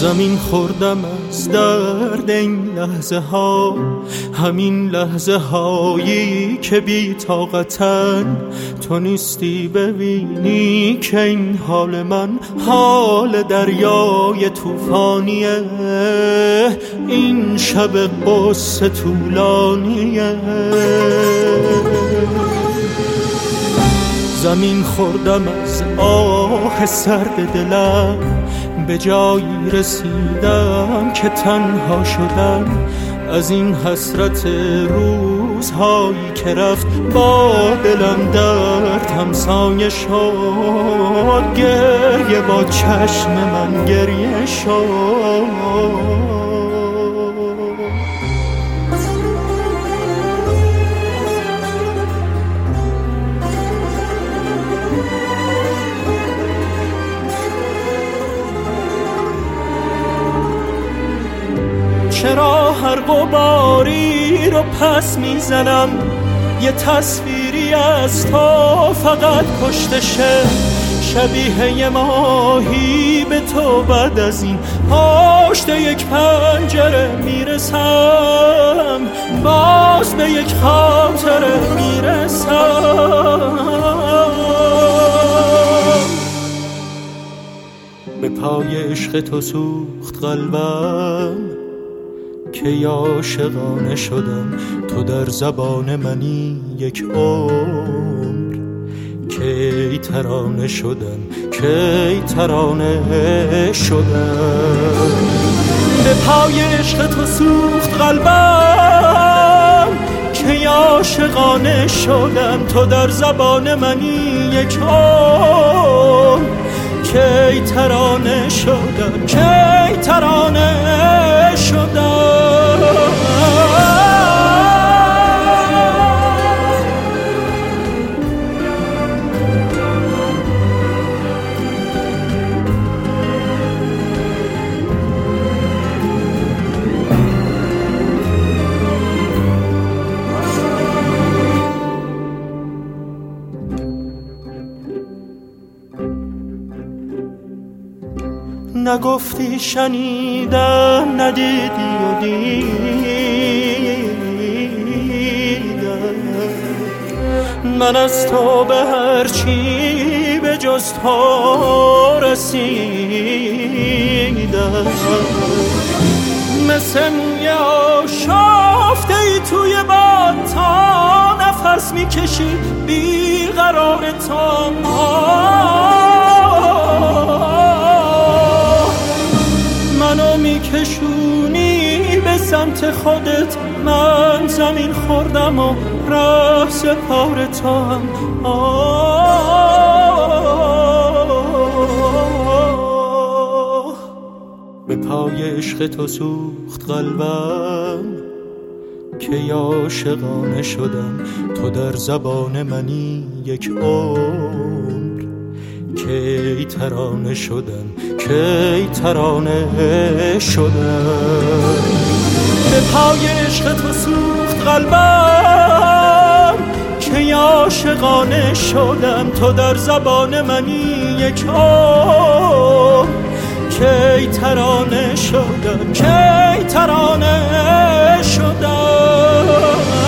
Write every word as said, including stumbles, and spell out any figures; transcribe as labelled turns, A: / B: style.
A: زمین خوردم از درد این لحظه ها، همین لحظه هایی که بی طاقتن تو نیستی ببینی که این حال من حال دریای طوفانیه، این شب قصه طولانیه. زمین خوردم از آه سرد دلم، به جایی رسیدم که تنها شدم از این حسرت روزهایی که رفت با دلم درد همسایه شد، گریه با چشم من گریه شد. چرا هر غباری رو پس میزنم، یه تصویری از تو فقط کشته شه، شبیه یه ماهی به تو بعد از این پشت یک پنجره میرسم، باز به یک خاطره میرسم. به پای عشق تو سوخت قلبم که عاشقانه شدم، تو در زبان منی یک عمر کی ترانه شدم، کی ترانه شدم. به پای عشق تو سوخت قلبم که عاشقانه شدم، تو در زبان منی یک عمر کی ترانه شدم، کی ترانه شدم. نگفتی شنیدم، ندیدی و دیدم، من از تو به هر چی به جز تو رسیدم، مثل موی آشفته ای توی باد تا نفس میکشی بیقرار تو، منو میکشونی به سمت خودت، من زمین خوردم و راه سپار تو هم. به پای عشق تو سوخت قلبم که عاشقانه شدم، تو در زبان منی یک عمر کی ترانه شدم، کی ترانه شدم. به پای عشق تو سوخت قلبم که عاشقانه شدم، تو در زبان منی یک عمر کی ترانه شدم، کی ترانه شدم.